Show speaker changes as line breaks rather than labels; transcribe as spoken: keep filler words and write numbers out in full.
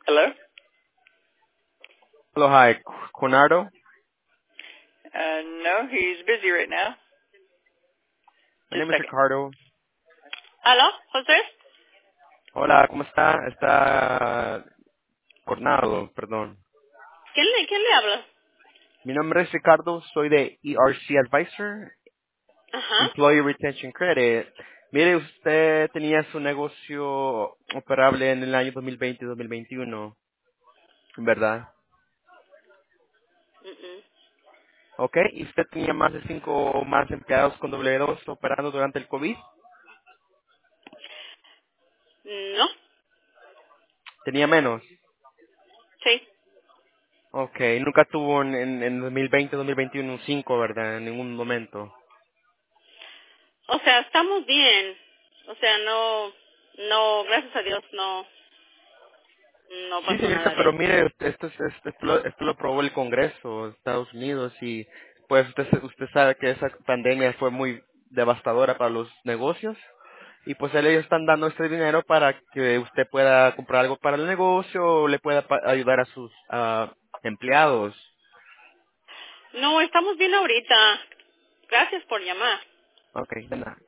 Hello?
Hello, hi, Conardo.
Uh, no, he's busy right now.
My
Just a
name is
second.
Ricardo.
¿Aló, José?
Hola, ¿cómo está? Está Coronado, perdón.
¿Quién le, quién le habla?
Mi nombre es Ricardo, soy de E R C Advisor,
Ajá.
Employee Retention Credit. Mire, usted tenía su negocio operable en el año dos mil veinte y dos mil veintiuno, ¿verdad?
Mm, mm.
Ok, y usted tenía más de cinco o más empleados con W dos operando durante el COVID.
No,
Tenía menos.
sí.
Ok, nunca tuvo en, en, en dos mil veinte, dos mil veintiuno un cinco, ¿verdad? En ningún momento.
O sea, estamos bien. O sea, no, no, gracias a Dios, no, no
Sí,
pasó
señorita,
nada de
pero
eso.
mire, esto, es- esto, esto lo, esto lo aprobó el Congreso de Estados Unidos y pues usted, usted sabe que esa pandemia fue muy devastadora para los negocios y pues ellos están dando este dinero para que usted pueda comprar algo para el negocio o le pueda pa- ayudar a sus ah, empleados.
No, estamos bien ahorita. Gracias por llamar.
Ok, de nada.